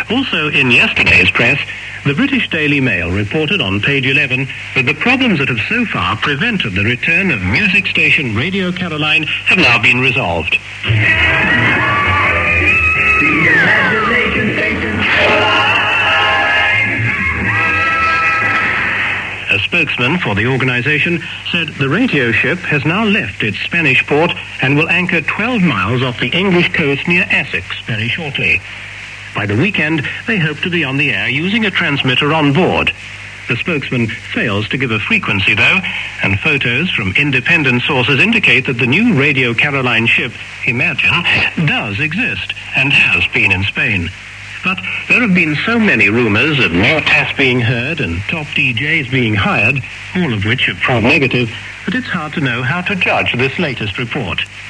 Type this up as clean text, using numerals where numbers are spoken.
Also, in yesterday's press, the British Daily Mail reported on page 11 that the problems that have so far prevented the return of music station Radio Caroline have now been resolved. A spokesman for the organization said the radio ship has now left its Spanish port and will anchor 12 miles off the English coast near Essex very shortly. By the weekend, they hope to be on the air using a transmitter on board. The spokesman fails to give a frequency, though, and photos from independent sources indicate that the new Radio Caroline ship, Imagine, does exist and has been in Spain. But there have been so many rumors of more tests being heard and top DJs being hired, all of which have proved negative, that it's hard to know how to judge this latest report.